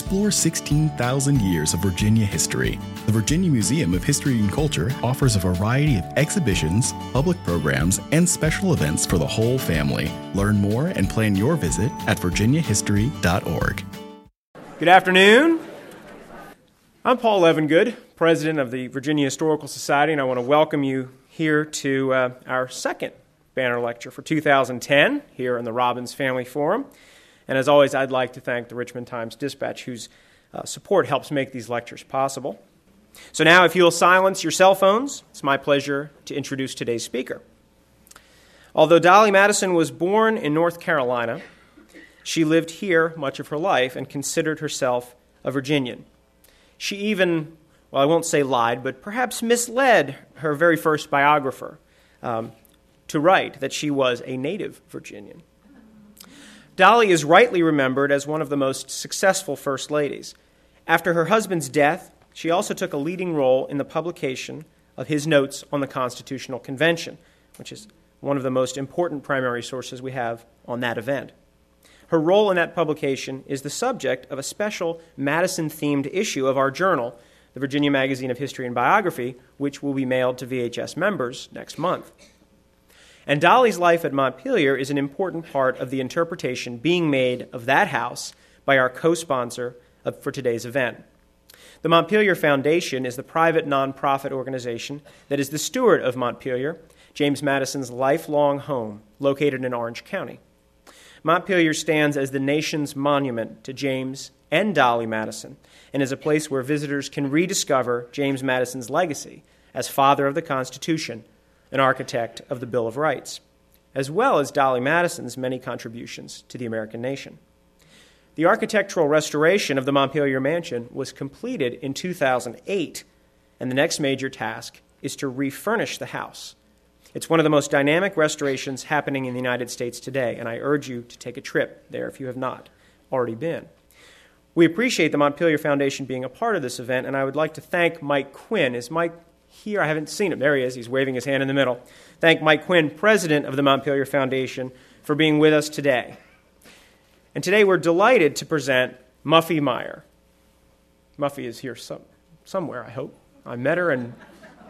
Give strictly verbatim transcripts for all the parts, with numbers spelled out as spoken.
Explore sixteen thousand years of Virginia history. The Virginia Museum of History and Culture offers a variety of exhibitions, public programs, and special events for the whole family. Learn more and plan your visit at virginia history dot org. Good afternoon. I'm Paul Levengood, president of the Virginia Historical Society, and I want to welcome you here to uh, our second banner lecture for two thousand ten here in the Robbins Family Forum. And as always, I'd like to thank the Richmond Times-Dispatch, whose uh, support helps make these lectures possible. So now, if you'll silence your cell phones, it's my pleasure to introduce today's speaker. Although Dolly Madison was born in North Carolina, she lived here much of her life and considered herself a Virginian. She even, well, I won't say lied, but perhaps misled her very first biographer um, to write that she was a native Virginian. Dolly is rightly remembered as one of the most successful First Ladies. After her husband's death, she also took a leading role in the publication of his notes on the Constitutional Convention, which is one of the most important primary sources we have on that event. Her role in that publication is the subject of a special Madison-themed issue of our journal, the Virginia Magazine of History and Biography, which will be mailed to V H S members next month. And Dolly's life at Montpelier is an important part of the interpretation being made of that house by our co-sponsor of, for today's event. The Montpelier Foundation is the private nonprofit organization that is the steward of Montpelier, James Madison's lifelong home, located in Orange County. Montpelier stands as the nation's monument to James and Dolly Madison and is a place where visitors can rediscover James Madison's legacy as father of the Constitution, an architect of the Bill of Rights, as well as Dolly Madison's many contributions to the American nation. The architectural restoration of the Montpelier Mansion was completed in two thousand eight, and the next major task is to refurnish the house. It's one of the most dynamic restorations happening in the United States today, and I urge you to take a trip there if you have not already been. We appreciate the Montpelier Foundation being a part of this event, and I would like to thank Mike Quinn. Is Mike here? I haven't seen him. There he is. He's waving his hand in the middle. Thank Mike Quinn, president of the Montpelier Foundation, for being with us today. And today we're delighted to present Muffy Meyer. Muffy is here some, somewhere, I hope. I met her and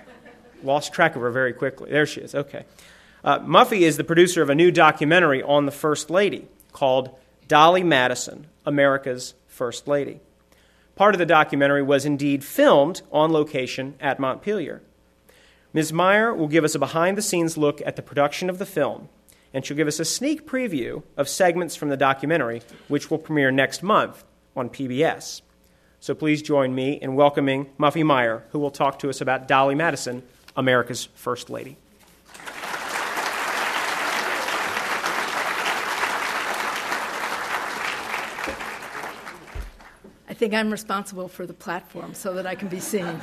lost track of her very quickly. There she is. Okay. Uh, Muffy is the producer of a new documentary on the First Lady called Dolly Madison, America's First Lady. Part of the documentary was indeed filmed on location at Montpelier. Miz Meyer will give us a behind-the-scenes look at the production of the film, and she'll give us a sneak preview of segments from the documentary, which will premiere next month on P B S. So please join me in welcoming Muffy Meyer, who will talk to us about Dolly Madison, America's First Lady. I think I'm responsible for the platform so that I can be seen.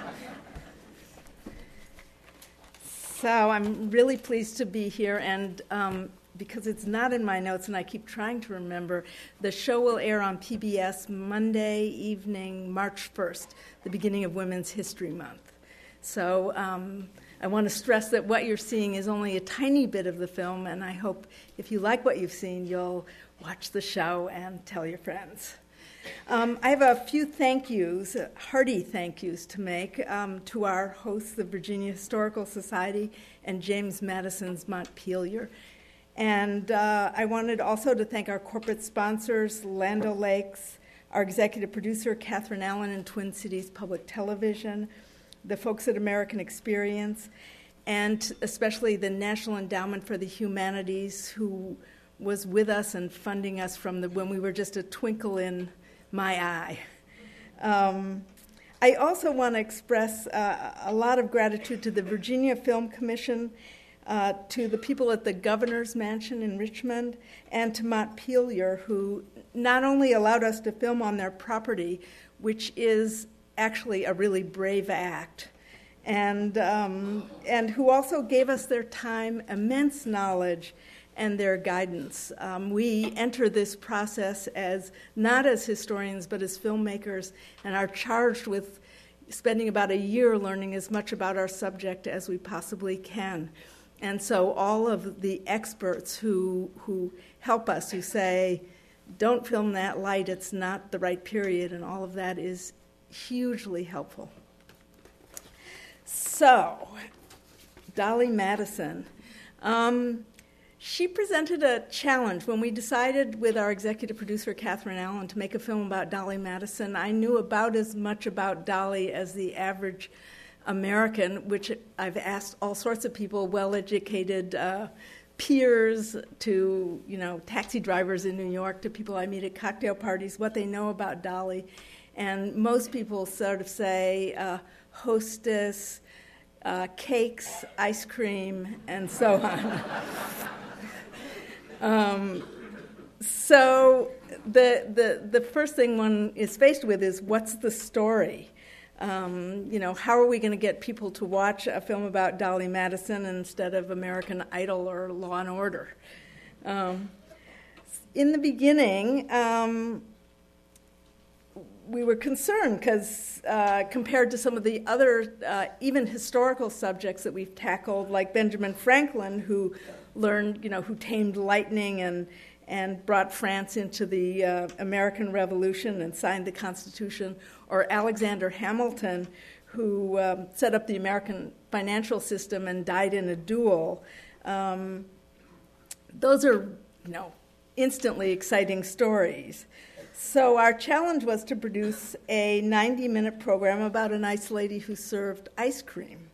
So I'm really pleased to be here, and um, because it's not in my notes and I keep trying to remember, the show will air on P B S Monday evening, March first, the beginning of Women's History Month. So um, I want to stress that what you're seeing is only a tiny bit of the film, and I hope if you like what you've seen, you'll watch the show and tell your friends. Um, I have a few thank yous, uh, hearty thank yous to make um, to our hosts, the Virginia Historical Society and James Madison's Montpelier. And uh, I wanted also to thank our corporate sponsors, Land O'Lakes, our executive producer, Catherine Allen and Twin Cities Public Television, the folks at American Experience, and especially the National Endowment for the Humanities, who was with us and funding us from the, when we were just a twinkle in my eye. Um, I also want to express uh, a lot of gratitude to the Virginia Film Commission, uh, to the people at the Governor's Mansion in Richmond, and to Montpelier, who not only allowed us to film on their property, which is actually a really brave act, and um, and who also gave us their time, immense knowledge, and their guidance. Um, we enter this process as not as historians, but as filmmakers, and are charged with spending about a year learning as much about our subject as we possibly can. And so all of the experts who who help us, who say, don't film that light, it's not the right period, and all of that is hugely helpful. So, Dolly Madison. Um, she presented a challenge. When we decided with our executive producer, Catherine Allen, to make a film about Dolly Madison, I knew about as much about Dolly as the average American, which I've asked all sorts of people, well-educated uh, peers to, you know, taxi drivers in New York, to people I meet at cocktail parties, what they know about Dolly. And most people sort of say uh, hostess, uh, cakes, ice cream, and so on. um, so the, the, the first thing one is faced with is, what's the story? Um, you know, how are we going to get people to watch a film about Dolly Madison instead of American Idol or Law and Order? Um, in the beginning, um, we were concerned because uh, compared to some of the other, uh, even historical subjects that we've tackled, like Benjamin Franklin, who learned, you know, who tamed lightning and and brought France into the uh, American Revolution and signed the Constitution, or Alexander Hamilton, who um, set up the American financial system and died in a duel. Um, those are, you know, instantly exciting stories. So our challenge was to produce a ninety-minute program about a nice lady who served ice cream.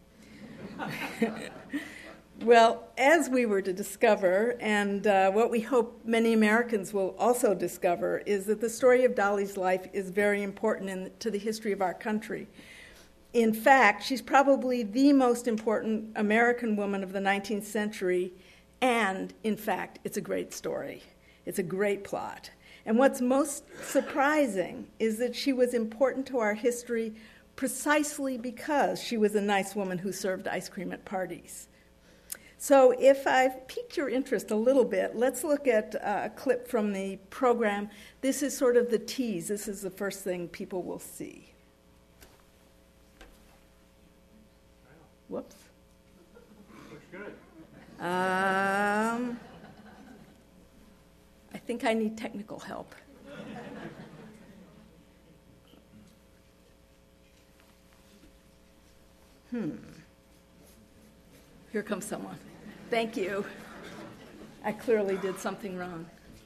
Well, as we were to discover, and uh, what we hope many Americans will also discover, is that the story of Dolly's life is very important in, to the history of our country. In fact, she's probably the most important American woman of the nineteenth century, and, in fact, it's a great story. It's a great plot. And what's most surprising is that she was important to our history precisely because she was a nice woman who served ice cream at parties. So if I've piqued your interest a little bit, let's look at uh, a clip from the program. This is sort of the tease. This is the first thing people will see. Whoops. Looks good. Um, I think I need technical help. Hmm. Here comes someone. Thank you. I clearly did something wrong.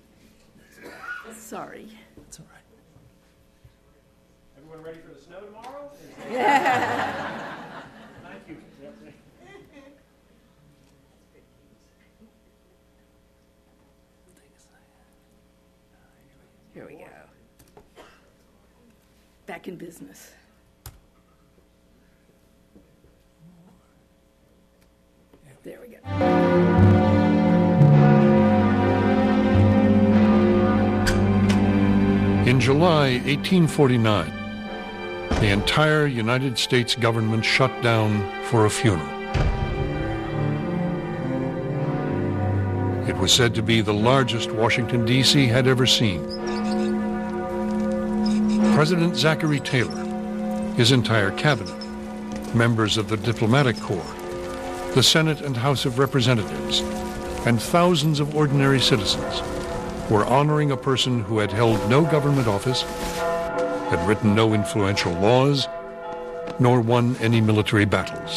Sorry. That's all right. Everyone ready for the snow tomorrow? Yeah. Thank you. Here we go. Back in business. There we go. In July eighteen forty-nine, the entire United States government shut down for a funeral. It was said to be the largest Washington, D C had ever seen. President Zachary Taylor, his entire cabinet, members of the diplomatic corps, the Senate and House of Representatives, and thousands of ordinary citizens were honoring a person who had held no government office, had written no influential laws, nor won any military battles.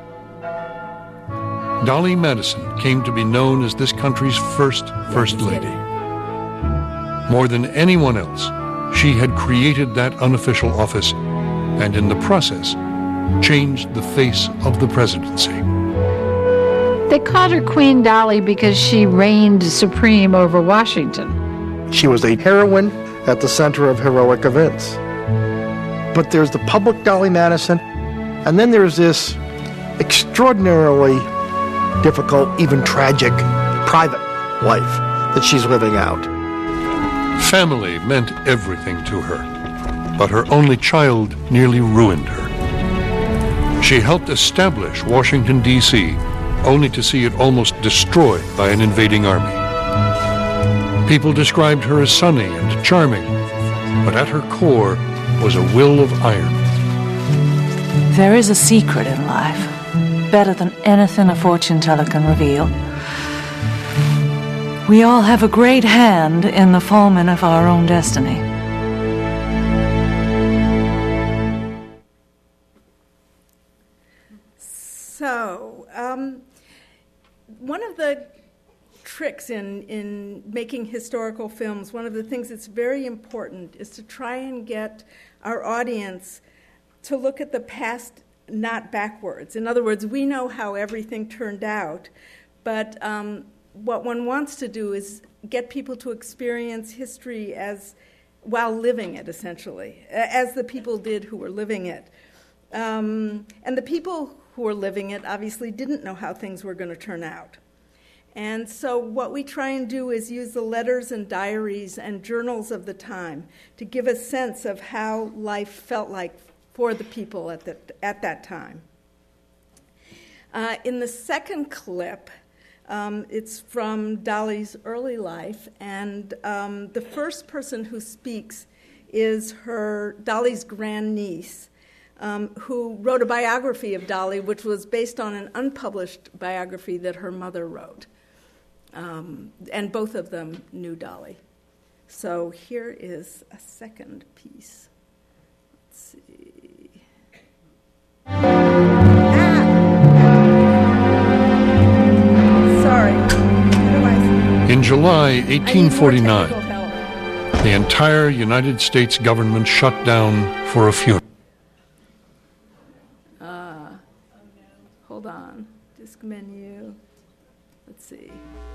Dolly Madison came to be known as this country's first First Lady. More than anyone else, she had created that unofficial office and in the process changed the face of the presidency. They called her Queen Dolly because she reigned supreme over Washington. She was a heroine at the center of heroic events. But there's the public Dolly Madison, and then there's this extraordinarily difficult, even tragic, private life that she's living out. Family meant everything to her, but her only child nearly ruined her. She helped establish Washington, D C, only to see it almost destroyed by an invading army. People described her as sunny and charming, but at her core was a will of iron. There is a secret in life, better than anything a fortune teller can reveal. We all have a great hand in the fulfillment of our own destiny. So, um, one of the tricks in, in making historical films, one of the things that's very important is to try and get our audience to look at the past, not backwards. In other words, we know how everything turned out, but um, what one wants to do is get people to experience history as while living it, essentially, as the people did who were living it. Um, and the people who were living it obviously didn't know how things were going to turn out. And so what we try and do is use the letters and diaries and journals of the time to give a sense of how life felt like for the people at, the, at that time. Uh, in the second clip, um, it's from Dolly's early life, and um, the first person who speaks is her Dolly's grandniece, um, who wrote a biography of Dolly, which was based on an unpublished biography that her mother wrote. Um, and both of them knew Dolly. So here is a second piece. Let's see. Ah! Sorry. In July eighteen forty-nine, the entire United States government shut down for a funeral. Uh, hold on. Disc menu. Let's see.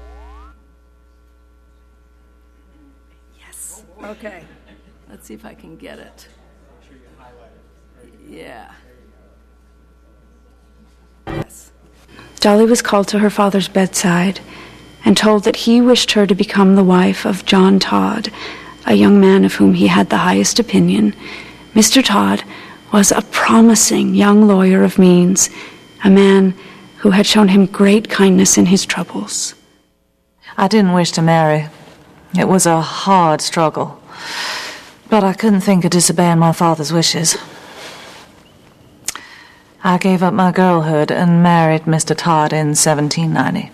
Yes. Okay. Let's see if I can get it. Yeah. Yes. Dolly was called to her father's bedside and told that he wished her to become the wife of John Todd, a young man of whom he had the highest opinion. Mister Todd was a promising young lawyer of means, a man who had shown him great kindness in his troubles. I didn't wish to marry. It was a hard struggle, but I couldn't think of disobeying my father's wishes. I gave up my girlhood and married Mister Todd in seventeen ninety.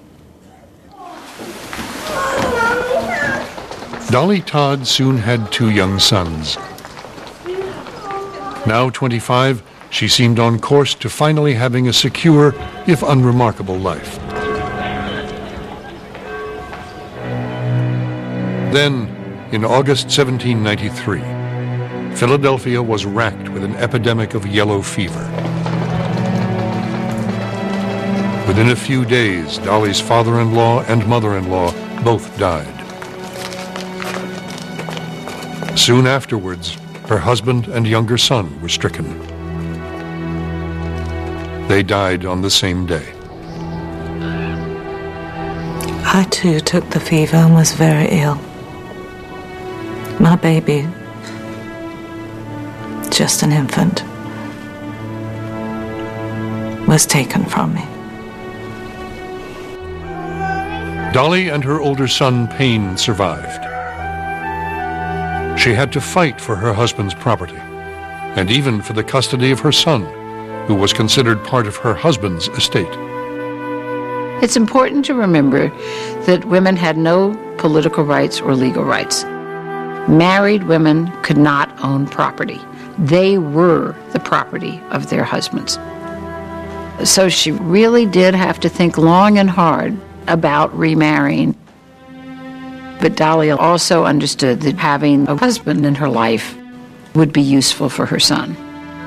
Dolly Todd soon had two young sons. Now twenty-five, she seemed on course to finally having a secure, if unremarkable, life. Then, in August seventeen ninety-three, Philadelphia was racked with an epidemic of yellow fever. Within a few days, Dolly's father-in-law and mother-in-law both died. Soon afterwards, her husband and younger son were stricken. They died on the same day. I too took the fever and was very ill. My baby, just an infant, was taken from me. Dolly and her older son, Payne, survived. She had to fight for her husband's property, and even for the custody of her son, who was considered part of her husband's estate. It's important to remember that women had no political rights or legal rights. Married women could not own property. They were the property of their husbands. So she really did have to think long and hard about remarrying. But Dolly also understood that having a husband in her life would be useful for her son.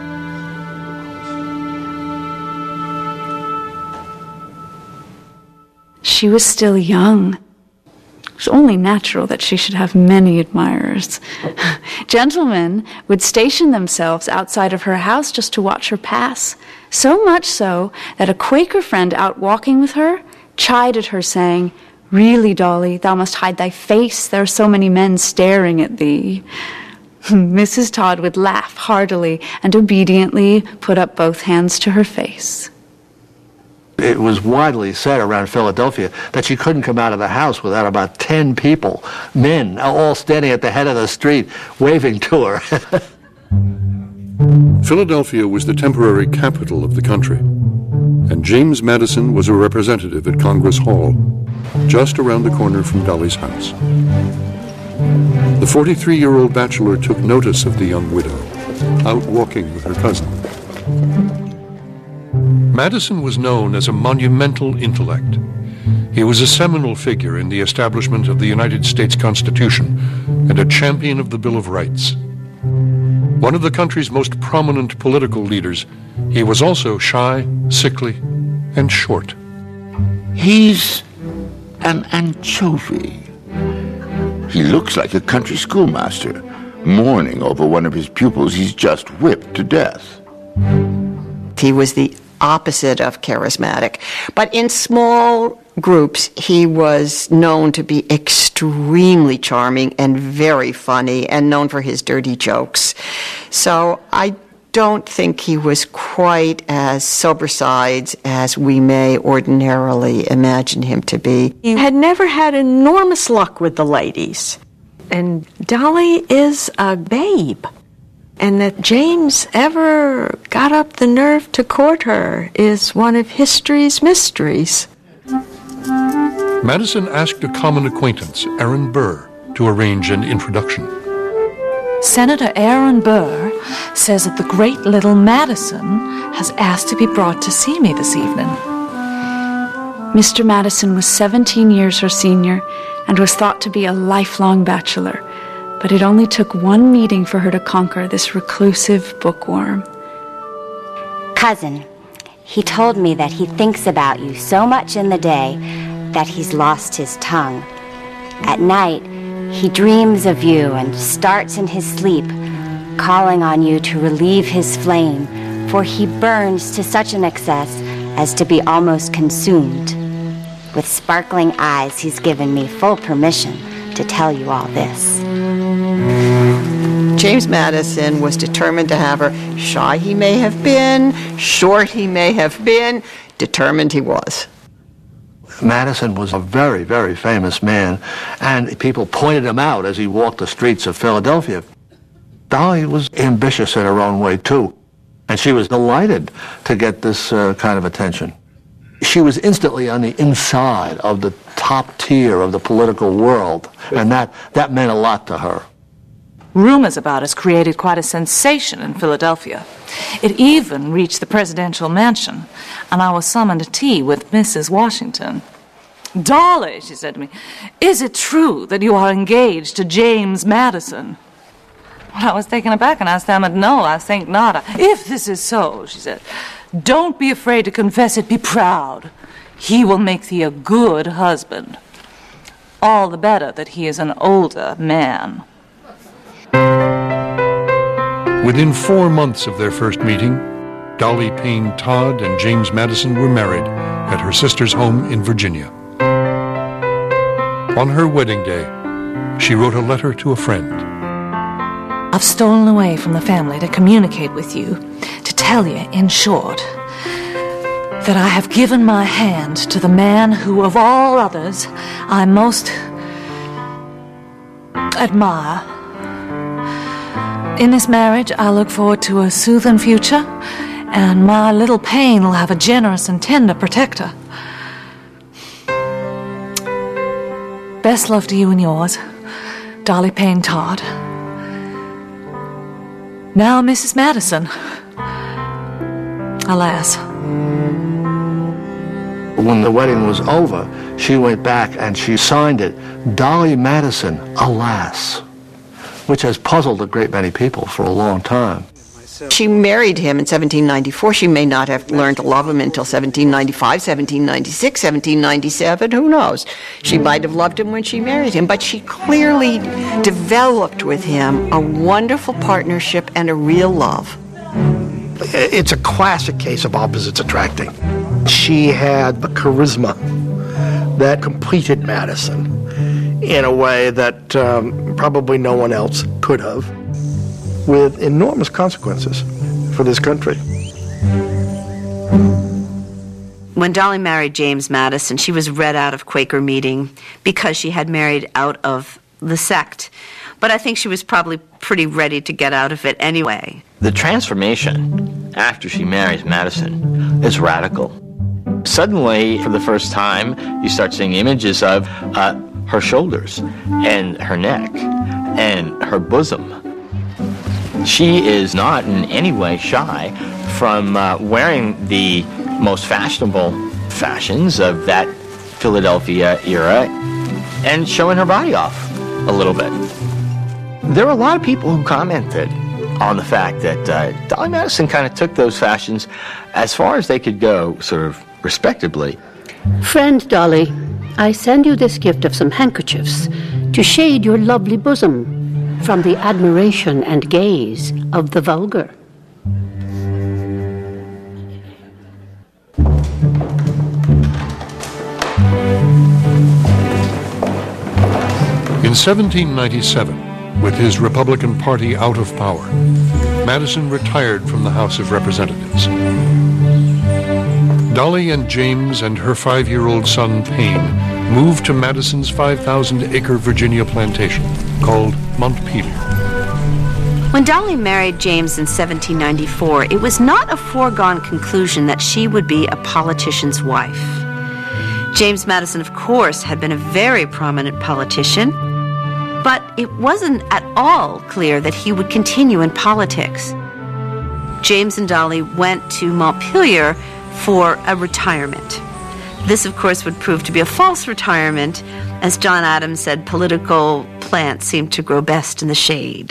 She was still young. It was only natural that she should have many admirers. Gentlemen would station themselves outside of her house just to watch her pass, so much so that a Quaker friend out walking with her chided her, saying, "Really, Dolly, thou must hide thy face. There are so many men staring at thee." Missus Todd would laugh heartily and obediently put up both hands to her face. It was widely said around Philadelphia that she couldn't come out of the house without about ten people, men, all standing at the head of the street, waving to her. Philadelphia was the temporary capital of the country, and James Madison was a representative at Congress Hall. just around the corner from Dolly's house. The forty-three-year-old bachelor took notice of the young widow, out walking with her cousin. Madison was known as a monumental intellect. He was a seminal figure in the establishment of the United States Constitution and a champion of the Bill of Rights. One of the country's most prominent political leaders, he was also shy, sickly, and short. He's an anchovy. He looks like a country schoolmaster, mourning over one of his pupils he's just whipped to death. He was the opposite of charismatic, but in small groups he was known to be extremely charming and very funny and known for his dirty jokes. So I don't think he was quite as sober-sides as we may ordinarily imagine him to be. He had never had enormous luck with the ladies. And Dolly is a babe. And that James ever got up the nerve to court her is one of history's mysteries. Madison asked a common acquaintance, Aaron Burr, to arrange an introduction. Senator Aaron Burr says that the great little Madison has asked to be brought to see me this evening. Mister Madison was seventeen years her senior and was thought to be a lifelong bachelor, but it only took one meeting for her to conquer this reclusive bookworm. Cousin, he told me that he thinks about you so much in the day that he's lost his tongue. At night, he dreams of you and starts in his sleep, calling on you to relieve his flame, for he burns to such an excess as to be almost consumed. With sparkling eyes, he's given me full permission to tell you all this. James Madison was determined to have her. Shy he may have been, short he may have been, determined he was. Madison was a very, very famous man, and people pointed him out as he walked the streets of Philadelphia. Dolly was ambitious in her own way, too, and she was delighted to get this uh, kind of attention. She was instantly on the inside of the top tier of the political world, and that, that meant a lot to her. Rumors about us created quite a sensation in Philadelphia. It even reached the presidential mansion, and I was summoned to tea with Missus Washington. "Dolly," she said to me, "is it true that you are engaged to James Madison?" Well, I was taken aback, and I stammered, "No, I think not." "If this is so," she said, "don't be afraid to confess it. Be proud. He will make thee a good husband. All the better that he is an older man." Within four months of their first meeting, Dolly Payne Todd and James Madison were married at her sister's home in Virginia. On her wedding day, she wrote a letter to a friend. "I've stolen away from the family to communicate with you, to tell you, in short, that I have given my hand to the man who, of all others, I most admire. In this marriage, I look forward to a soothing future, and my little Payne will have a generous and tender protector. Best love to you and yours, Dolly Payne Todd." Now, Missus Madison. Alas. When the wedding was over, she went back and she signed it, Dolly Madison, alas, which has puzzled a great many people for a long time. She married him in seventeen ninety-four. She may not have learned to love him until seventeen ninety-five, seventeen ninety-six, seventeen ninety-seven, who knows? She might have loved him when she married him, but she clearly developed with him a wonderful partnership and a real love. It's a classic case of opposites attracting. She had a charisma that completed Madison in a way that um, probably no one else could have, with enormous consequences for this country. When Dolly married James Madison, she was read out of Quaker meeting because she had married out of the sect. But I think she was probably pretty ready to get out of it anyway. The transformation after she marries Madison is radical. Suddenly, for the first time, you start seeing images of uh, her shoulders and her neck and her bosom. She is not in any way shy from uh, wearing the most fashionable fashions of that Philadelphia era and showing her body off a little bit. There were a lot of people who commented on the fact that uh, Dolly Madison kind of took those fashions as far as they could go, sort of respectably. Friend Dolly, I send you this gift of some handkerchiefs to shade your lovely bosom from the admiration and gaze of the vulgar. In seventeen ninety-seven, with his Republican Party out of power, Madison retired from the House of Representatives. Dolly and James and her five-year-old son, Payne, moved to Madison's five thousand acre Virginia plantation called Montpelier. When Dolly married James in seventeen ninety-four, it was not a foregone conclusion that she would be a politician's wife. James Madison, of course, had been a very prominent politician, but it wasn't at all clear that he would continue in politics. James and Dolly went to Montpelier for a retirement. This, of course, would prove to be a false retirement. As John Adams said, political plants seem to grow best in the shade.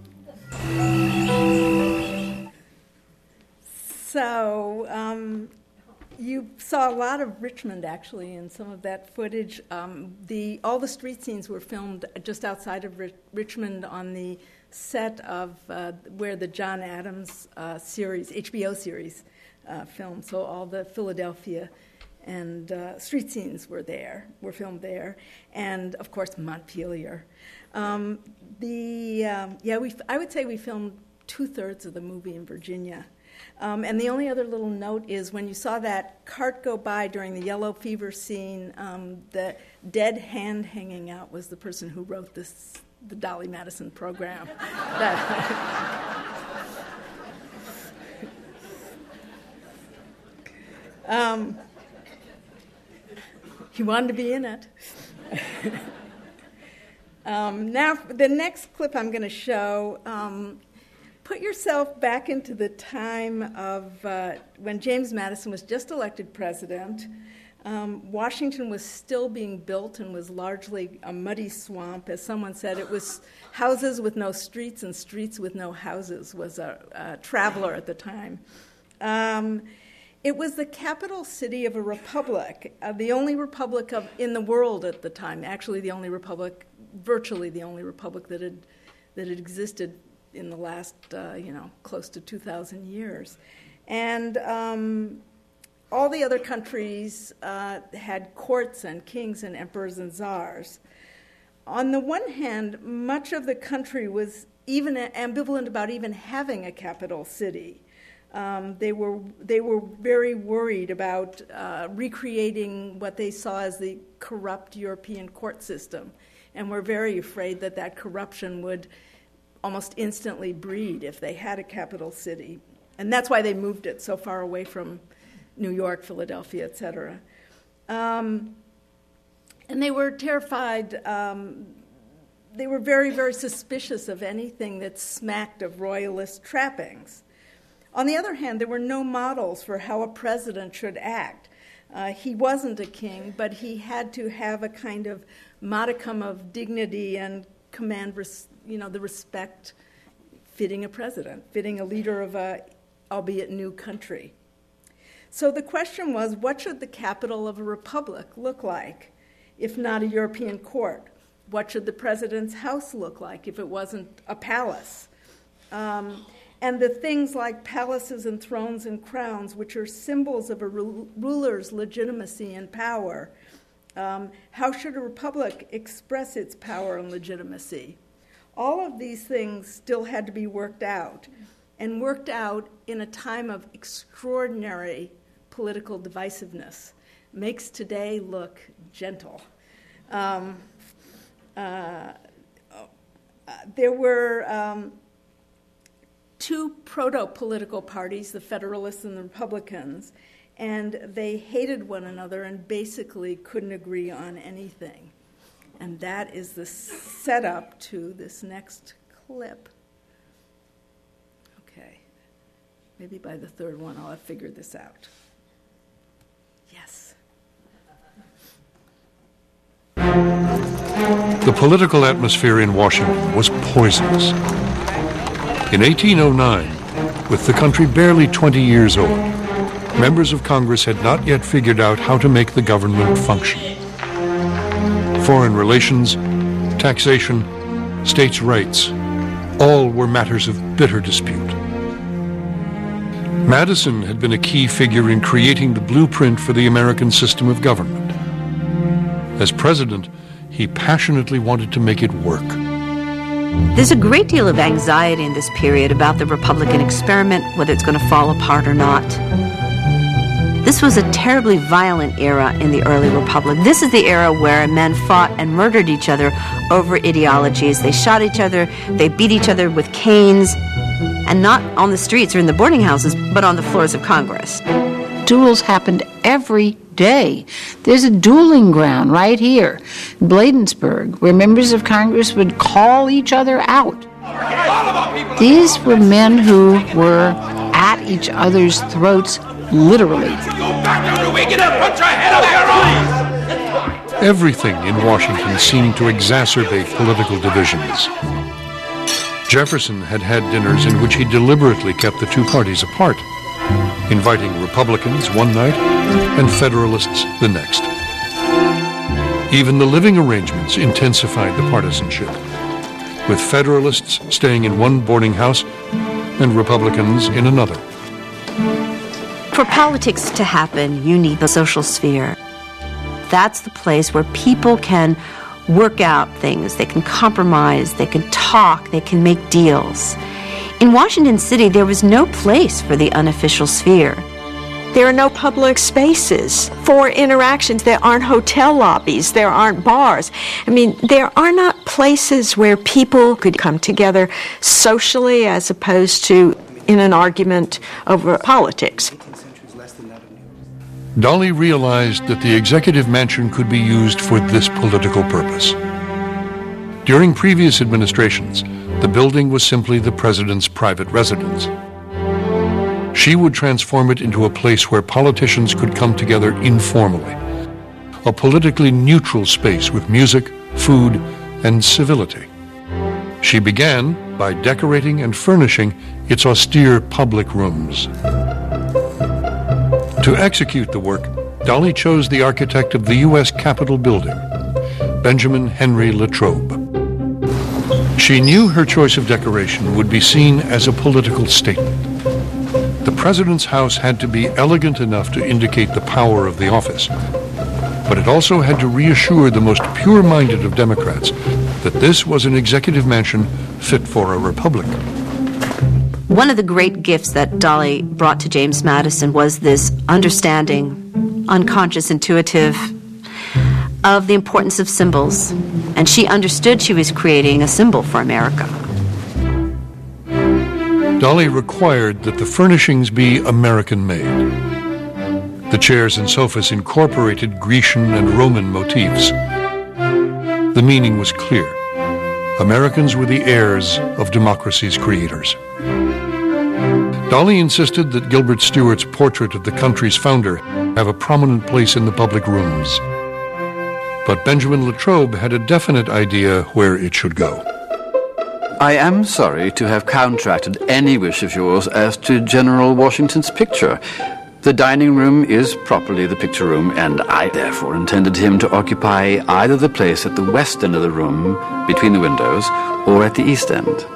So, um, you saw a lot of Richmond, actually, in some of that footage. Um, the all the street scenes were filmed just outside of Ri- Richmond on the set of uh, where the John Adams uh, series, H B O series, uh, filmed. So all the Philadelphia and uh, street scenes were there, were filmed there, and of course Montpelier. Um, the um, yeah, we I would say we filmed two thirds of the movie in Virginia. Um, and the only other little note is when you saw that cart go by during the yellow fever scene, um, the dead hand hanging out was the person who wrote this, the Dolly Madison program. that, um, he wanted to be in it. um, now, the next clip I'm going to show. Um, Put yourself back into the time of uh, when James Madison was just elected president. Um, Washington was still being built and was largely a muddy swamp. As someone said, it was houses with no streets and streets with no houses, was a, a traveler at the time. Um, it was the capital city of a republic, uh, the only republic of, in the world at the time, actually the only republic, virtually the only republic that had, that had existed in the last, uh, you know, close to two thousand years. And um, all the other countries uh, had courts and kings and emperors and czars. On the one hand, much of the country was even ambivalent about even having a capital city. Um, they were they were very worried about uh, recreating what they saw as the corrupt European court system, and were very afraid that that corruption would almost instantly breed if they had a capital city. And that's why they moved it so far away from New York, Philadelphia, et cetera. Um, and they were terrified. Um, they were very, very suspicious of anything that smacked of royalist trappings. On the other hand, there were no models for how a president should act. Uh, he wasn't a king, but he had to have a kind of modicum of dignity and command res- you know, the respect fitting a president, fitting a leader of a, albeit new country. So the question was, what should the capital of a republic look like, if not a European court? What should the president's house look like if it wasn't a palace? Um, and the things like palaces and thrones and crowns, which are symbols of a ru- ruler's legitimacy and power, um, how should a republic express its power and legitimacy? All of these things still had to be worked out, and worked out in a time of extraordinary political divisiveness. Makes today look gentle. Um, uh, uh, there were um, two proto-political parties, the Federalists and the Republicans, and they hated one another and basically couldn't agree on anything. And that is the setup to this next clip. Okay. Maybe by the third one I'll have figured this out. Yes. The political atmosphere in Washington was poisonous. In eighteen oh nine, with the country barely twenty years old, members of Congress had not yet figured out how to make the government function. Foreign relations, taxation, states' rights, all were matters of bitter dispute. Madison had been a key figure in creating the blueprint for the American system of government. As president, he passionately wanted to make it work. There's a great deal of anxiety in this period about the Republican experiment, whether it's going to fall apart or not. This was a terribly violent era in the early Republic. This is the era where men fought and murdered each other over ideologies. They shot each other, they beat each other with canes, and not on the streets or in the boarding houses, but on the floors of Congress. Duels happened every day. There's a dueling ground right here, Bladensburg, where members of Congress would call each other out. These were men who were at each other's throats, literally. Everything in Washington seemed to exacerbate political divisions. Jefferson had had dinners in which he deliberately kept the two parties apart, inviting Republicans one night and Federalists the next. Even the living arrangements intensified the partisanship, with Federalists staying in one boarding house and Republicans in another. For politics to happen, you need the social sphere. That's the place where people can work out things, they can compromise, they can talk, they can make deals. In Washington City, there was no place for the unofficial sphere. There are no public spaces for interactions. There aren't hotel lobbies. There aren't bars. I mean, there are not places where people could come together socially as opposed to in an argument over politics. Dolly realized that the executive mansion could be used for this political purpose. During previous administrations, the building was simply the president's private residence. She would transform it into a place where politicians could come together informally, a politically neutral space with music, food, and civility. She began by decorating and furnishing its austere public rooms. To execute the work, Dolly chose the architect of the U S Capitol building, Benjamin Henry Latrobe. She knew her choice of decoration would be seen as a political statement. The president's house had to be elegant enough to indicate the power of the office, but it also had to reassure the most pure-minded of Democrats that this was an executive mansion fit for a republic. One of the great gifts that Dolly brought to James Madison was this understanding, unconscious, intuitive, of the importance of symbols. And she understood she was creating a symbol for America. Dolly required that the furnishings be American-made. The chairs and sofas incorporated Grecian and Roman motifs. The meaning was clear. Americans were the heirs of democracy's creators. Dolly insisted that Gilbert Stuart's portrait of the country's founder have a prominent place in the public rooms. But Benjamin Latrobe had a definite idea where it should go. I am sorry to have counteracted any wish of yours as to General Washington's picture. The dining room is properly the picture room, and I therefore intended him to occupy either the place at the west end of the room, between the windows, or at the east end.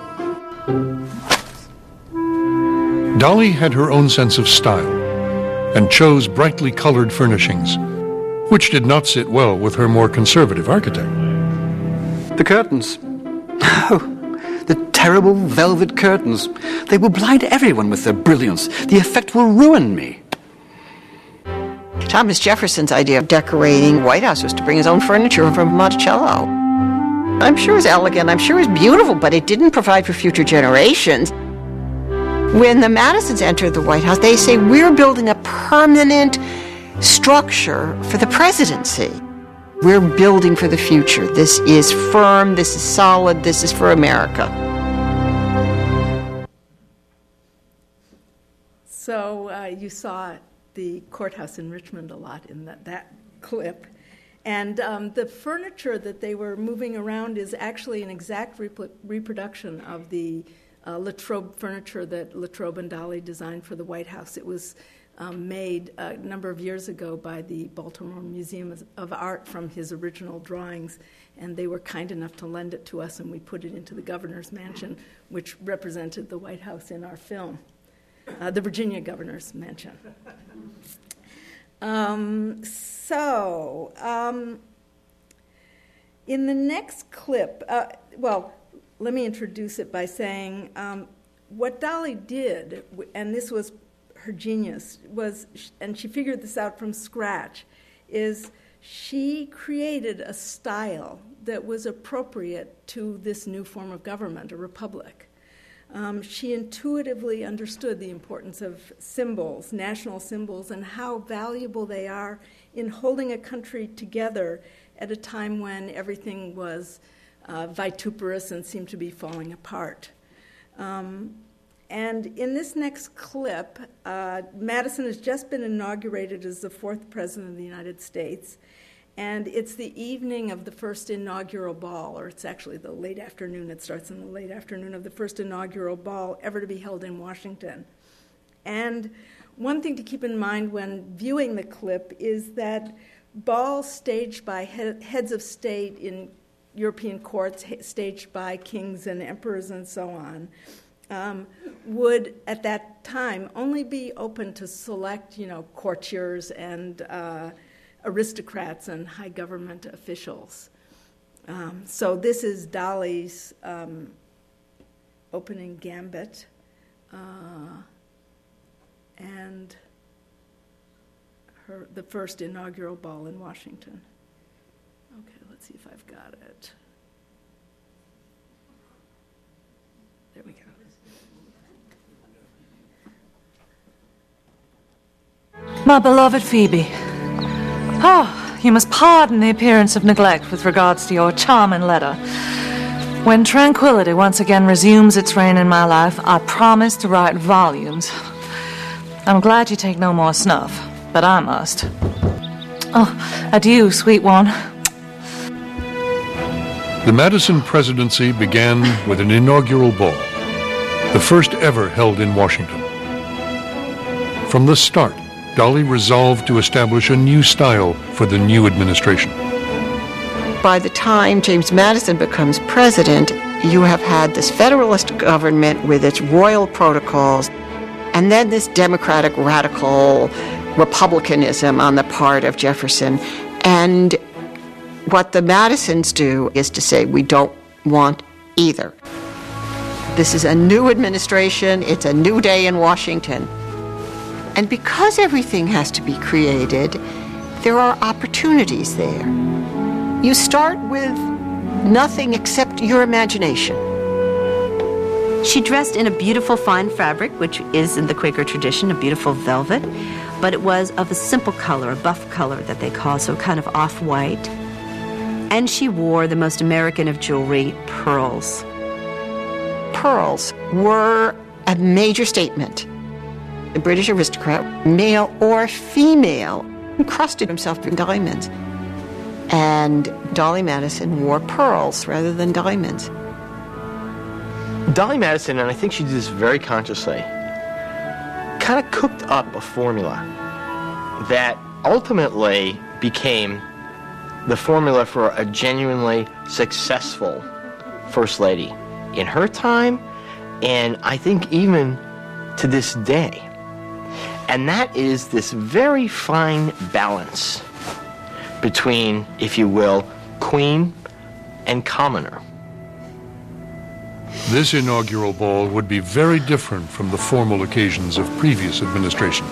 Dolly had her own sense of style and chose brightly colored furnishings, which did not sit well with her more conservative architect. The curtains. Oh, the terrible velvet curtains. They will blind everyone with their brilliance. The effect will ruin me. Thomas Jefferson's idea of decorating the White House was to bring his own furniture from Monticello. I'm sure it's elegant, I'm sure it's beautiful, but it didn't provide for future generations. When the Madisons entered the White House, they say, we're building a permanent structure for the presidency. We're building for the future. This is firm, this is solid, this is for America. So uh, you saw the courthouse in Richmond a lot in that, that clip. And um, the furniture that they were moving around is actually an exact repl- reproduction of the uh, Latrobe furniture that Latrobe and Dolly designed for the White House. It was um, made a number of years ago by the Baltimore Museum of Art from his original drawings, and they were kind enough to lend it to us, and we put it into the governor's mansion, which represented the White House in our film, uh, the Virginia governor's mansion. Um, so, um, in the next clip, uh, well, let me introduce it by saying um, what Dolly did, and this was her genius, was, and she figured this out from scratch, is she created a style that was appropriate to this new form of government, a republic. Um, she intuitively understood the importance of symbols, national symbols, and how valuable they are in holding a country together at a time when everything was uh, vituperous and seemed to be falling apart. Um, and in this next clip, uh, Madison has just been inaugurated as the fourth president of the United States. And it's the evening of the first inaugural ball, or it's actually the late afternoon. It starts in the late afternoon of the first inaugural ball ever to be held in Washington. And one thing to keep in mind when viewing the clip is that balls staged by he- heads of state in European courts, he- staged by kings and emperors and so on, um, would at that time only be open to select, you know, courtiers and uh, aristocrats and high government officials. Um, so this is Dolly's um, opening gambit, uh, and her the first inaugural ball in Washington. Okay, let's see if I've got it. There we go. My beloved Phoebe. Oh, you must pardon the appearance of neglect with regards to your charming letter. When tranquility once again resumes its reign in my life, I promise to write volumes. I'm glad you take no more snuff, but I must. Oh, adieu, sweet one. The Madison presidency began with an inaugural ball, the first ever held in Washington. From the start, Dolly resolved to establish a new style for the new administration. By the time James Madison becomes president, you have had this Federalist government with its royal protocols, and then this democratic radical republicanism on the part of Jefferson. And what the Madisons do is to say, we don't want either. This is a new administration, it's a new day in Washington. And because everything has to be created, there are opportunities there. You start with nothing except your imagination. She dressed in a beautiful fine fabric, which is in the Quaker tradition, a beautiful velvet, but it was of a simple color, a buff color that they call, so kind of off-white. And she wore the most American of jewelry, pearls. Pearls were a major statement. The British aristocrat, male or female, encrusted himself in diamonds. And Dolly Madison wore pearls rather than diamonds. Dolly Madison, and I think she did this very consciously, kind of cooked up a formula that ultimately became the formula for a genuinely successful First Lady in her time, and I think even to this day. And that is this very fine balance between, if you will, queen and commoner. This inaugural ball would be very different from the formal occasions of previous administrations.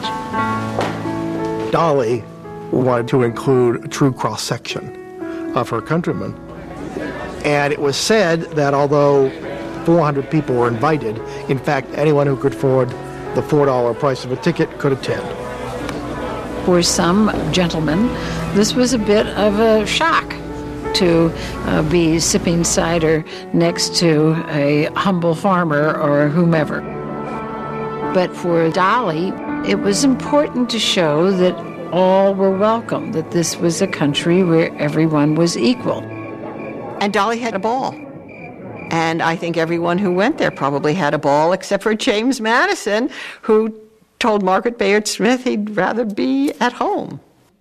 Dolly wanted to include a true cross-section of her countrymen. And it was said that although four hundred people were invited. In fact, anyone who could afford the four dollar price of a ticket could attend. For some gentlemen, this was a bit of a shock to uh, be sipping cider next to a humble farmer or whomever. But for Dolly, it was important to show that all were welcome, that this was a country where everyone was equal. And Dolly had a ball. And I think everyone who went there probably had a ball, except for James Madison, who told Margaret Bayard Smith he'd rather be at home.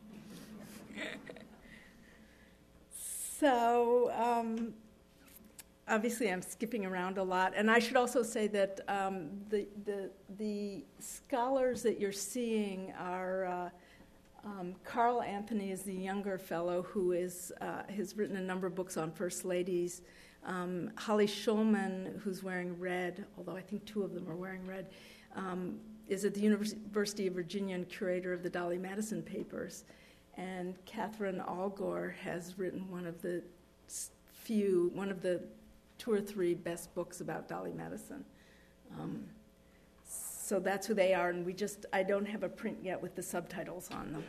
So, um, obviously I'm skipping around a lot, and I should also say that um, the, the, the scholars that you're seeing are, uh, um, Carl Anthony is the younger fellow who is, uh, has written a number of books on First Ladies. Um, Holly Schulman, who's wearing red, although I think two of them are wearing red, um, is at the University of Virginia and curator of the Dolly Madison papers. And Catherine Allgore has written one of the few, one of the two or three best books about Dolly Madison. Um, so that's who they are, and we just, I don't have a print yet with the subtitles on them.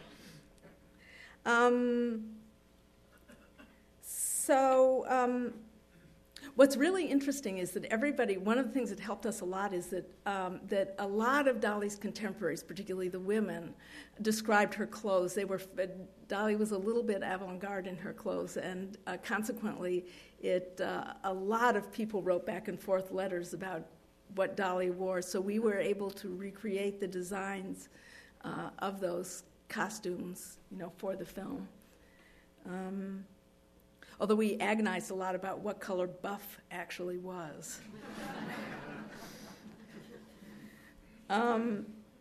Um, so, um, what's really interesting is that everybody, one of the things that helped us a lot is that um, that a lot of Dolly's contemporaries, particularly the women, described her clothes. They were, Dolly was a little bit avant-garde in her clothes, and uh, consequently, it uh, a lot of people wrote back and forth letters about what Dolly wore, so we were able to recreate the designs uh, of those costumes, you know, for the film. Um, Although we agonized a lot about what color buff actually was. um,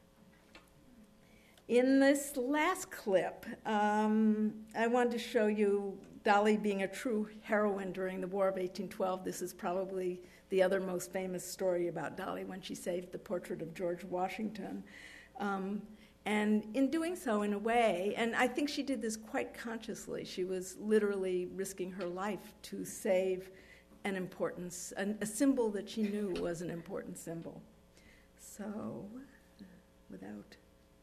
in this last clip, um, I wanted to show you Dolly being a true heroine during the War of eighteen twelve. This is probably the other most famous story about Dolly, when she saved the portrait of George Washington. Um, And in doing so, in a way, and I think she did this quite consciously, she was literally risking her life to save an importance, an, a symbol that she knew was an important symbol. So, without,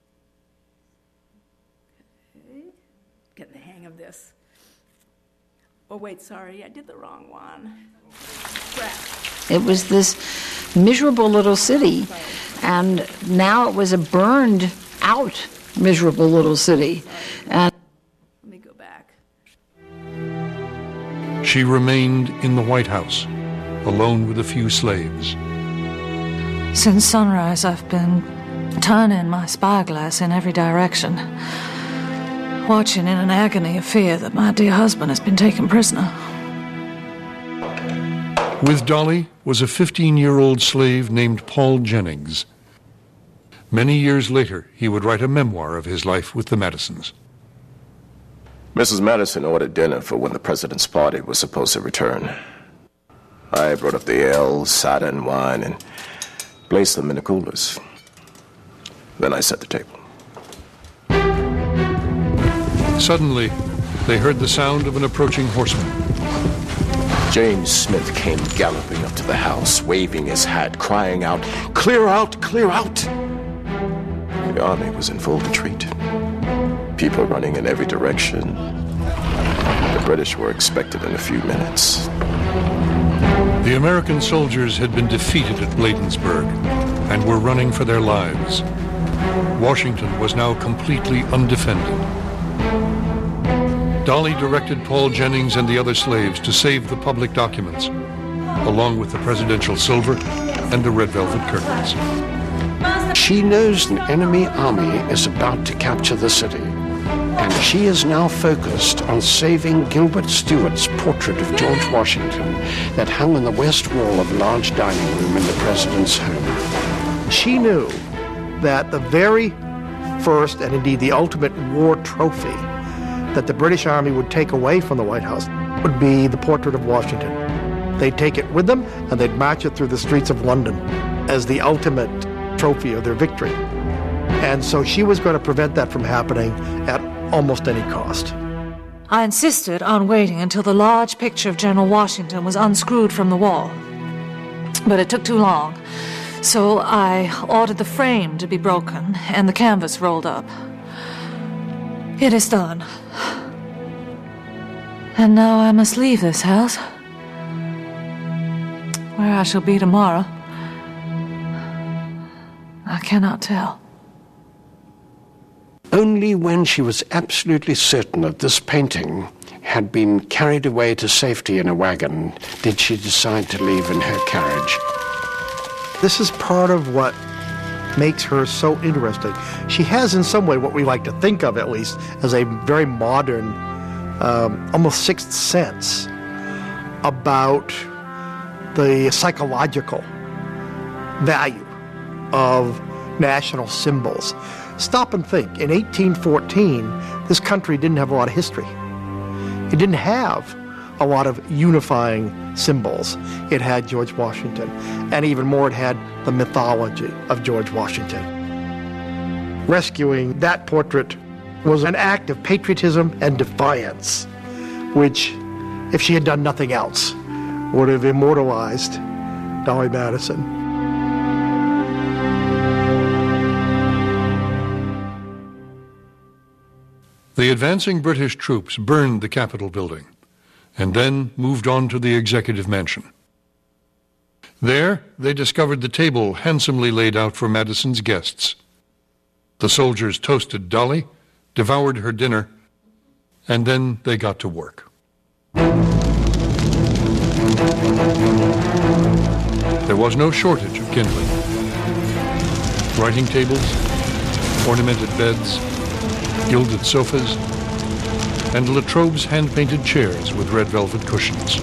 okay, getting the hang of this. Oh, wait, sorry, I did the wrong one. Crap. It was this miserable little city, and now it was a burned out miserable little city. And let me go back. She remained in the White House, alone with a few slaves. Since sunrise, I've been turning my spyglass in every direction, watching in an agony of fear that my dear husband has been taken prisoner. With Dolly was a fifteen-year-old slave named Paul Jennings. Many years later, he would write a memoir of his life with the Madisons. Missus Madison ordered dinner for when the president's party was supposed to return. I brought up the ale, cider, and wine, and placed them in the coolers. Then I set the table. Suddenly, they heard the sound of an approaching horseman. James Smith came galloping up to the house, waving his hat, crying out, "Clear out! Clear out!" The army was in full retreat. People running in every direction. The British were expected in a few minutes. The American soldiers had been defeated at Bladensburg and were running for their lives. Washington was now completely undefended. Dolly directed Paul Jennings and the other slaves to save the public documents, along with the presidential silver and the red velvet curtains. She knows an enemy army is about to capture the city, and she is now focused on saving Gilbert Stuart's portrait of George Washington that hung on the west wall of a large dining room in the president's home. She knew that the very first, and indeed the ultimate war trophy that the British Army would take away from the White House would be the portrait of Washington. They'd take it with them, and they'd march it through the streets of London as the ultimate trophy of their victory. And so she was going to prevent that from happening at almost any cost. I insisted on waiting until the large picture of General Washington was unscrewed from the wall. But it took too long, so I ordered the frame to be broken and the canvas rolled up. It is done. And now I must leave this house. Where I shall be tomorrow, I cannot tell. Only when she was absolutely certain that this painting had been carried away to safety in a wagon did she decide to leave in her carriage. This is part of what makes her so interesting. She has in some way what we like to think of, at least, as a very modern, um, almost sixth sense about the psychological value of national symbols. Stop and think. In eighteen fourteen, this country didn't have a lot of history. It didn't have a lot of unifying symbols. It had George Washington, and even more, it had the mythology of George Washington. Rescuing that portrait was an act of patriotism and defiance, which, if she had done nothing else, would have immortalized Dolly Madison. The advancing British troops burned the Capitol building and then moved on to the Executive Mansion. There, they discovered the table handsomely laid out for Madison's guests. The soldiers toasted Dolly, devoured her dinner, and then they got to work. There was no shortage of kindling. Writing tables, ornamented beds, gilded sofas, and Latrobe's hand-painted chairs with red velvet cushions.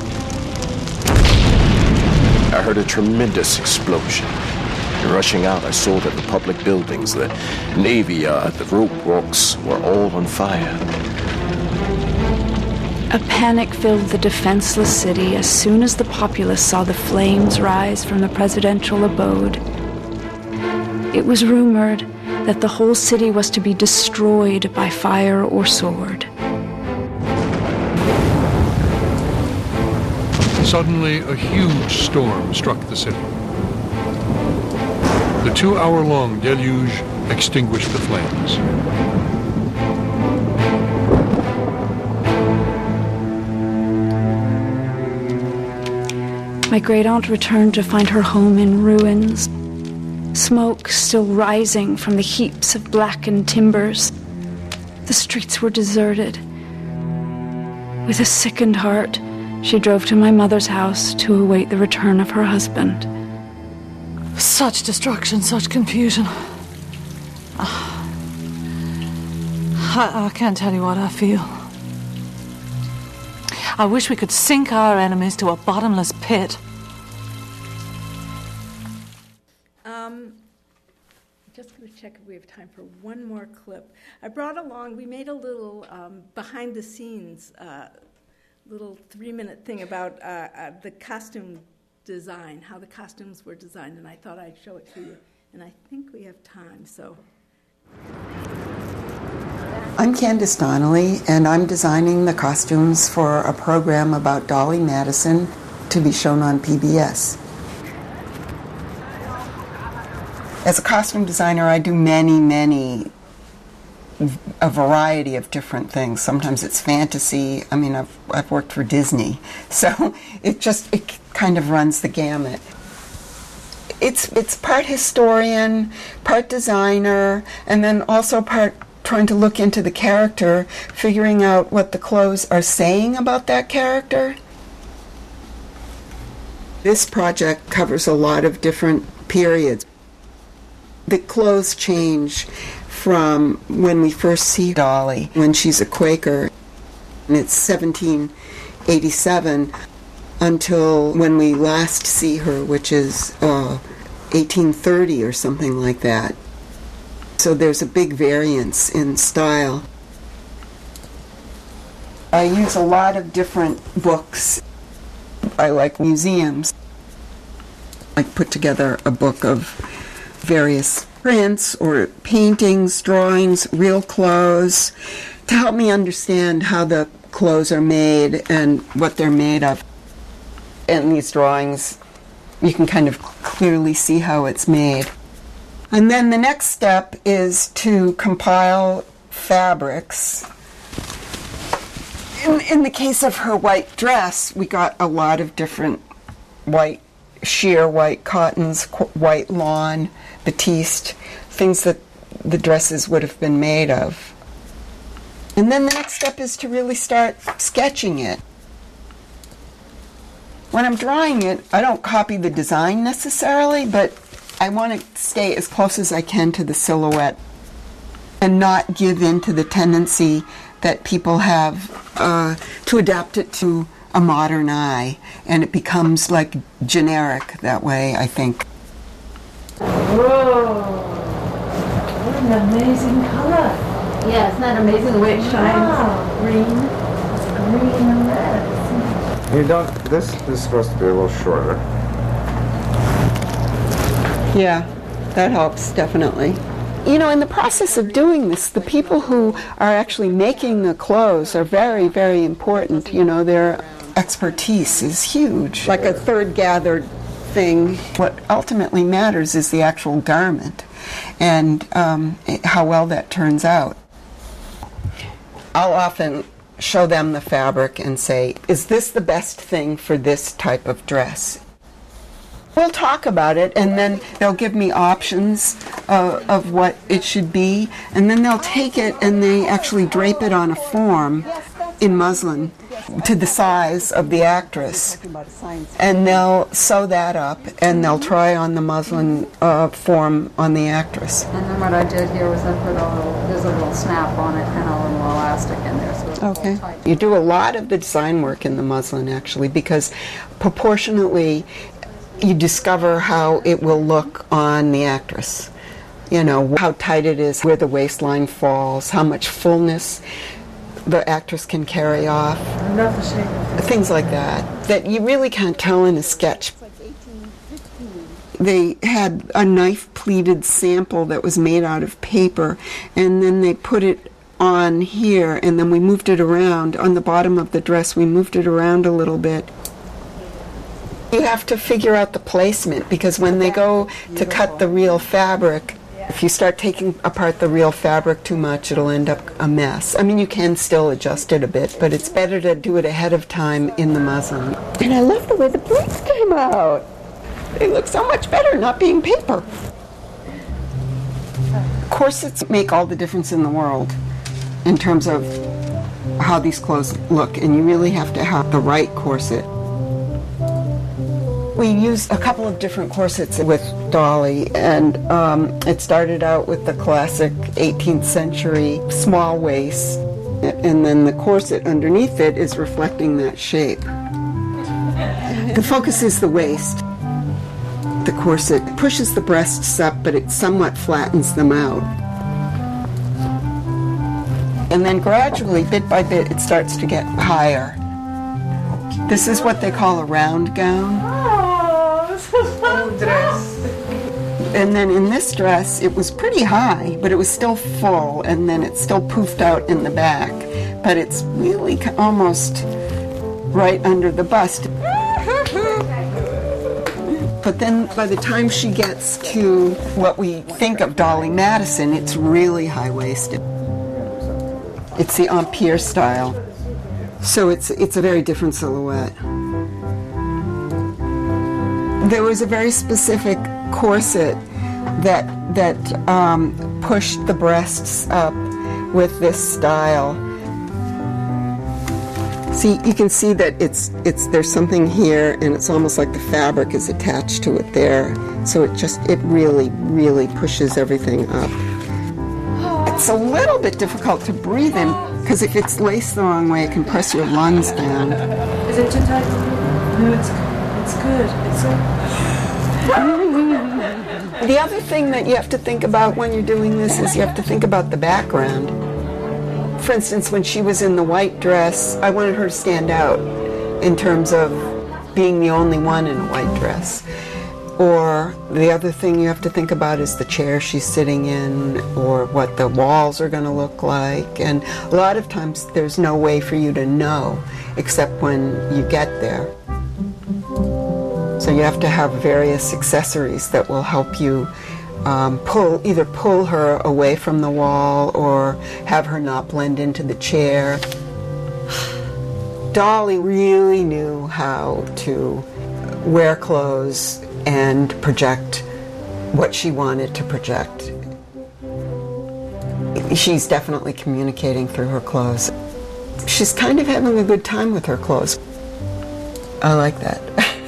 I heard a tremendous explosion. And rushing out, I saw that the public buildings, the Navy Yard, the rope walks were all on fire. A panic filled the defenseless city as soon as the populace saw the flames rise from the presidential abode. It was rumored that the whole city was to be destroyed by fire or sword. Suddenly, a huge storm struck the city. The two-hour-long deluge extinguished the flames. My great-aunt returned to find her home in ruins, smoke still rising from the heaps of blackened timbers. The streets were deserted. With a sickened heart, she drove to my mother's house to await the return of her husband. Such destruction, such confusion. I, I can't tell you what I feel. I wish we could sink our enemies to a bottomless pit. Um, just going to check if we have time for one more clip. I brought along, we made a little um, behind-the-scenes uh, little three-minute thing about uh, uh, the costume design, how the costumes were designed, and I thought I'd show it to you. And I think we have time, so. I'm Candace Donnelly, and I'm designing the costumes for a program about Dolly Madison to be shown on P B S. As a costume designer, I do many, many, a variety of different things. Sometimes it's fantasy. I mean, I've, I've worked for Disney, so it just, it kind of runs the gamut. It's, it's part historian, part designer, and then also part trying to look into the character, figuring out what the clothes are saying about that character. This project covers a lot of different periods. The clothes change from when we first see Dolly, when she's a Quaker, and it's seventeen eighty-seven, until when we last see her, which is uh, eighteen thirty or something like that. So there's a big variance in style. I use a lot of different books. I like museums. I put together a book of various prints or paintings, drawings, real clothes, to help me understand how the clothes are made and what they're made of. And these drawings you can kind of clearly see how it's made. And then the next step is to compile fabrics. In, in the case of her white dress, we got a lot of different white, sheer white cottons, white lawn, batiste, things that the dresses would have been made of. And then the next step is to really start sketching it. When I'm drawing it, I don't copy the design necessarily, but I want to stay as close as I can to the silhouette and not give in to the tendency that people have uh, to adapt it to a modern eye, and it becomes like generic that way, I think. Whoa! What an amazing color! Yeah, isn't that amazing the way it shines? Wow. Green. It's green and red. You don't, this is supposed to be a little shorter. Yeah, that helps, definitely. You know, in the process of doing this, the people who are actually making the clothes are very, very important. You know, their expertise is huge. Like a third gathered thing. What ultimately matters is the actual garment and um, how well that turns out. I'll often show them the fabric and say, is this the best thing for this type of dress? We'll talk about it, and then they'll give me options uh, of what it should be, and then they'll take it and they actually drape it on a form in muslin to the size of the actress, and they'll sew that up and they'll try on the muslin uh, form on the actress. And then what I did here was I put a little, there's a little snap on it and a little elastic in there, so it's Okay. all tight. You do a lot of the design work in the muslin, actually, because proportionately you discover how it will look on the actress. You know, how tight it is, where the waistline falls, how much fullness the actress can carry off. Not the shape of it. Things like that, that you really can't tell in a sketch. They had a knife-pleated sample that was made out of paper, and then they put it on here, and then we moved it around. On the bottom of the dress, we moved it around a little bit. You have to figure out the placement, because when they go to cut the real fabric, if you start taking apart the real fabric too much, it'll end up a mess. I mean, you can still adjust it a bit, but it's better to do it ahead of time in the muslin. And I love the way the pleats came out. They look so much better not being paper. Corsets make all the difference in the world in terms of how these clothes look, and you really have to have the right corset. We used a couple of different corsets with Dolly, and um, it started out with the classic eighteenth century small waist, and then the corset underneath it is reflecting that shape. The focus is the waist. The corset pushes the breasts up, but it somewhat flattens them out. And then gradually, bit by bit, it starts to get higher. This is what they call a round gown. And then in this dress, it was pretty high, but it was still full, and then it still poofed out in the back. But it's really almost right under the bust. But then by the time she gets to what we think of Dolly Madison, it's really high-waisted. It's the Empire style. So it's it's a very different silhouette. There was a very specific corset that that um, pushed the breasts up with this style. See, you can see that it's it's there's something here, and it's almost like the fabric is attached to it there. So it just it really really pushes everything up. It's a little bit difficult to breathe in, because if it's laced the wrong way, it can press your lungs down. Is it too tight? No, it's it's good. It's so... The other thing that you have to think about when you're doing this is you have to think about the background. For instance, when she was in the white dress, I wanted her to stand out in terms of being the only one in a white dress. Or the other thing you have to think about is the chair she's sitting in, or what the walls are going to look like. And a lot of times there's no way for you to know except when you get there. So you have to have various accessories that will help you um, pull, either pull her away from the wall or have her not blend into the chair. Dolly really knew how to wear clothes and project what she wanted to project. She's definitely communicating through her clothes. She's kind of having a good time with her clothes. I like that.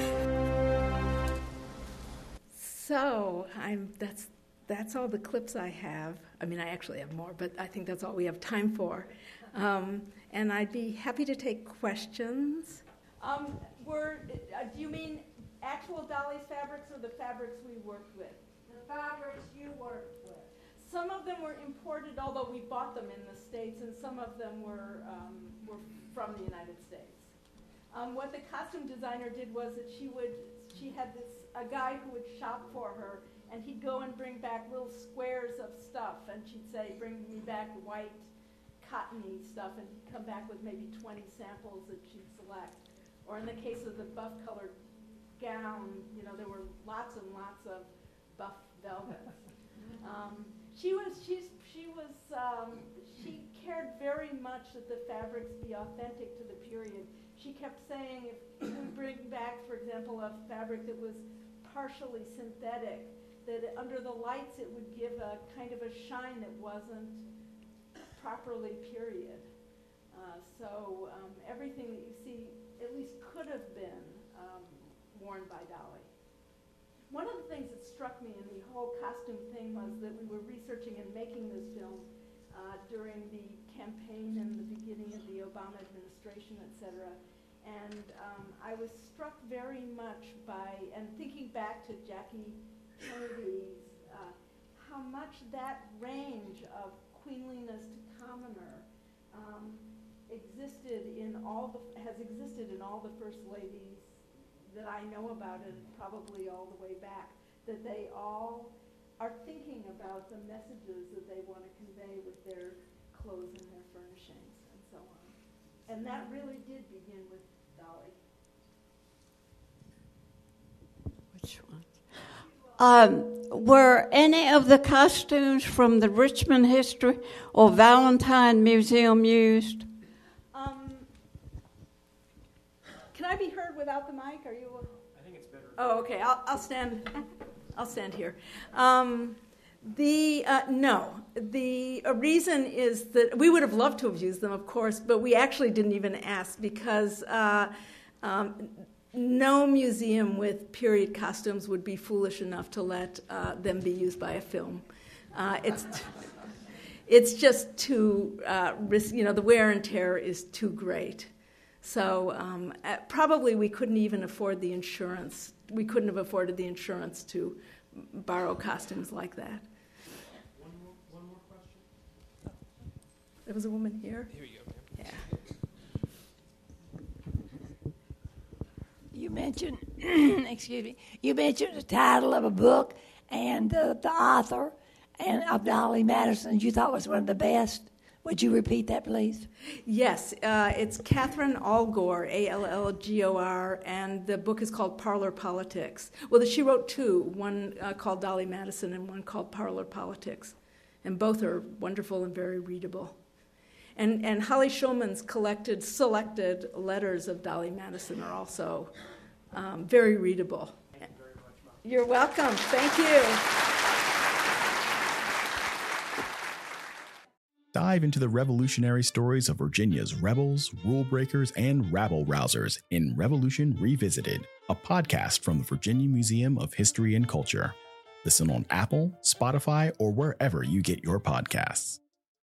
So I'm that's that's all the clips I have. I mean, I actually have more, but I think that's all we have time for. Um, and I'd be happy to take questions. Um, were uh, do you mean actual Dolly's fabrics or the fabrics we worked with? The fabrics you worked with. Some of them were imported, although we bought them in the States, and some of them were um, were from the United States. Um, what the costume designer did was that she would she had this a guy who would shop for her, and he'd go and bring back little squares of stuff, and she'd say, "Bring me back white, cottony stuff," and he'd come back with maybe twenty samples that she'd select. Or in the case of the buff-colored gown, you know, there were lots and lots of buff velvets. Um, she was she's she was um, she cared very much that the fabrics be authentic to the period. She kept saying, if we bring back, for example, a fabric that was partially synthetic, that under the lights it would give a kind of a shine that wasn't properly period. Uh, so um, everything that you see at least could have been um, worn by Dolly. One of the things that struck me in the whole costume thing was that we were researching and making this film uh, during the campaign and the beginning of the Obama administration, et cetera. And um, I was struck very much by, and thinking back to Jackie Kennedy's, uh, how much that range of queenliness to commoner um, existed in all the, has existed in all the first ladies that I know about, and probably all the way back, that they all are thinking about the messages that they want to convey with their clothes and their furnishings and so on. And that really did begin with Dolly. Which one? Um, were any of the costumes from the Richmond History or Valentine Museum used? Um, can I be heard without the mic? Are you? I think it's better. Oh, okay. I'll, I'll stand. I'll stand here. Um, the uh, no. The uh, reason is that we would have loved to have used them, of course, but we actually didn't even ask because uh, um, no museum with period costumes would be foolish enough to let uh, them be used by a film. Uh, it's t- it's just too uh, risk. You know, the wear and tear is too great. So um, uh, probably we couldn't even afford the insurance. We couldn't have afforded the insurance to borrow costumes like that. One more, one more question. There was a woman here. Here you go. Yeah. You mentioned, excuse me, you mentioned the title of a book and the, the author and of Dolly Madison you thought was one of the best. Would you repeat that, please? Yes, uh, it's Catherine Allgor, A L L G O R, and the book is called Parlor Politics. Well, she wrote two, one uh, called Dolly Madison and one called Parlor Politics, and both are wonderful and very readable. And and Holly Schulman's collected, selected letters of Dolly Madison are also um, very readable. Thank you very much, Mom. You're welcome. Thank you. Dive into the revolutionary stories of Virginia's rebels, rule breakers, and rabble-rousers in Revolution Revisited, a podcast from the Virginia Museum of History and Culture. Listen on Apple, Spotify, or wherever you get your podcasts.